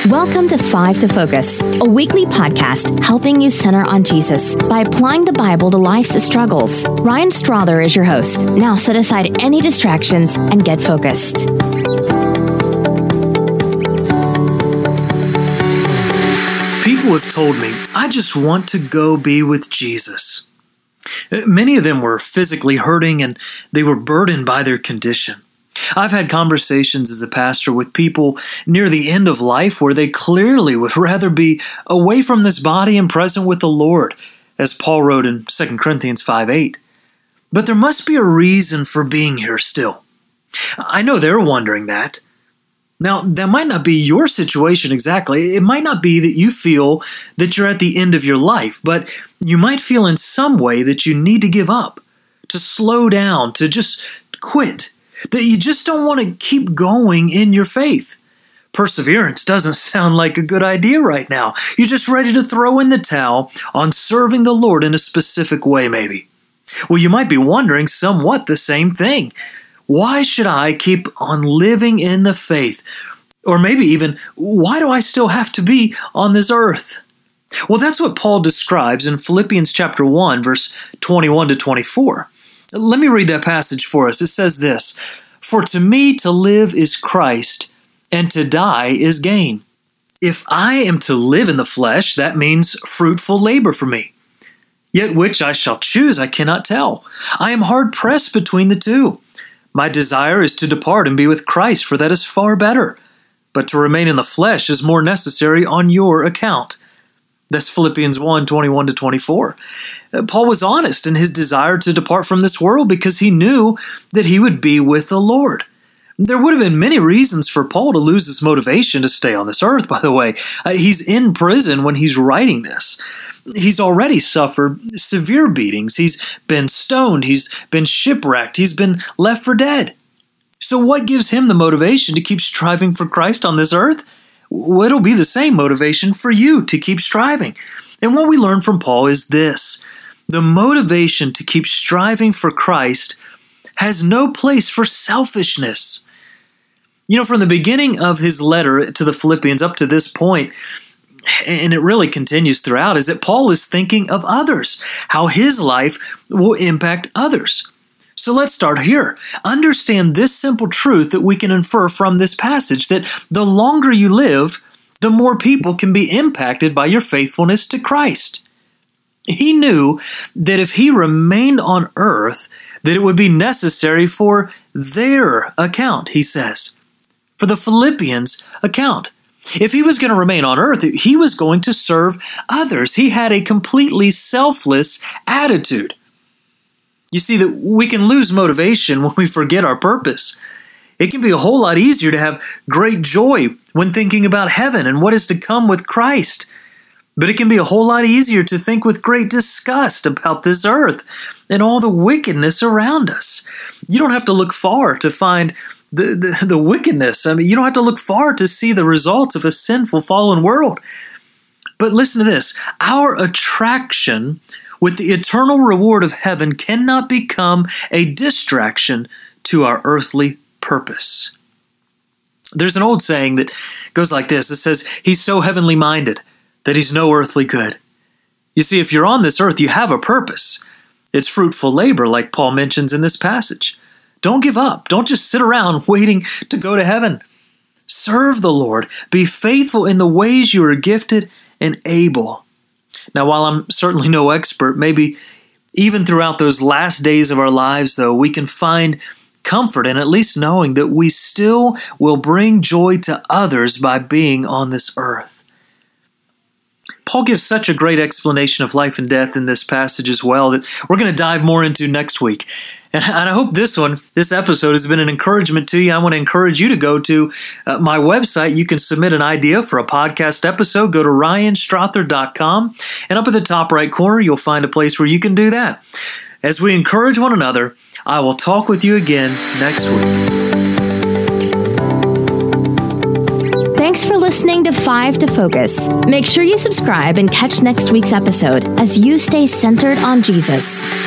Welcome to Five to Focus, a weekly podcast helping you center on Jesus by applying the Bible to life's struggles. Ryan Strother is your host. Now set aside any distractions and get focused. People have told me, I just want to go be with Jesus. Many of them were physically hurting and they were burdened by their condition. I've had conversations as a pastor with people near the end of life where they clearly would rather be away from this body and present with the Lord, as Paul wrote in 2 Corinthians 5:8. But there must be a reason for being here still. I know they're wondering that. Now, that might not be your situation exactly. It might not be that you feel that you're at the end of your life, but you might feel in some way that you need to give up, to slow down, to just quit. That you just don't want to keep going in your faith. Perseverance doesn't sound like a good idea right now. You're just ready to throw in the towel on serving the Lord in a specific way, maybe. Well, you might be wondering somewhat the same thing. Why should I keep on living in the faith? Or maybe even, why do I still have to be on this earth? Well, that's what Paul describes in Philippians chapter 1, verse 21 to 24. Let me read that passage for us. It says this, "For to me to live is Christ, and to die is gain. If I am to live in the flesh, that means fruitful labor for me. Yet which I shall choose, I cannot tell. I am hard pressed between the two. My desire is to depart and be with Christ, for that is far better. But to remain in the flesh is more necessary on your account." That's Philippians 1, 21 to 24. Paul was honest in his desire to depart from this world because he knew that he would be with the Lord. There would have been many reasons for Paul to lose his motivation to stay on this earth, by the way. He's in prison when he's writing this. He's already suffered severe beatings. He's been stoned. He's been shipwrecked. He's been left for dead. So what gives him the motivation to keep striving for Christ on this earth? Well, it'll be the same motivation for you to keep striving. And what we learn from Paul is this: the motivation to keep striving for Christ has no place for selfishness. You know, from the beginning of his letter to the Philippians up to this point, and it really continues throughout, is that Paul is thinking of others, how his life will impact others. So let's start here. Understand this simple truth that we can infer from this passage, that the longer you live, the more people can be impacted by your faithfulness to Christ. He knew that if he remained on earth, that it would be necessary for their account, he says, for the Philippians' account. If he was going to remain on earth, he was going to serve others. He had a completely selfless attitude. You see, that we can lose motivation when we forget our purpose. It can be a whole lot easier to have great joy when thinking about heaven and what is to come with Christ. But it can be a whole lot easier to think with great disgust about this earth and all the wickedness around us. You don't have to look far to find the wickedness. I mean, you don't have to look far to see the results of a sinful, fallen world. But listen to this. Our attraction with the eternal reward of heaven cannot become a distraction to our earthly purpose. There's an old saying that goes like this. It says, he's so heavenly minded that he's no earthly good. You see, if you're on this earth, you have a purpose. It's fruitful labor, like Paul mentions in this passage. Don't give up. Don't just sit around waiting to go to heaven. Serve the Lord. Be faithful in the ways you are gifted and able. Now, while I'm certainly no expert, maybe even throughout those last days of our lives, though, we can find comfort in at least knowing that we still will bring joy to others by being on this earth. Paul gives such a great explanation of life and death in this passage as well that we're going to dive more into next week. And I hope this episode has been an encouragement to you. I want to encourage you to go to my website. You can submit an idea for a podcast episode. Go to ryanstrother.com. And up at the top right corner, you'll find a place where you can do that. As we encourage one another, I will talk with you again next week. Thanks for listening to Five to Focus. Make sure you subscribe and catch next week's episode as you stay centered on Jesus.